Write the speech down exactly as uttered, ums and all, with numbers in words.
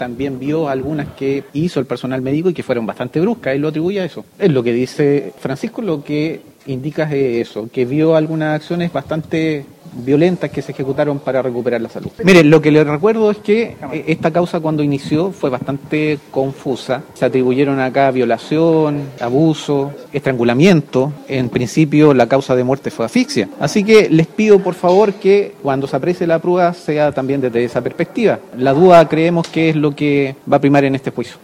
También vio algunas que hizo el personal médico y que fueron bastante bruscas, él lo atribuye a eso. Es lo que dice Francisco, lo que indica es eso, que vio algunas acciones bastante violentas que se ejecutaron para recuperar la salud. Miren, lo que les recuerdo es que esta causa cuando inició fue bastante confusa. Se atribuyeron acá violación, abuso, estrangulamiento. En principio la causa de muerte fue asfixia. Así que les pido por favor que cuando se aprecie la prueba sea también desde esa perspectiva. La duda creemos que es lo que va a primar en este juicio.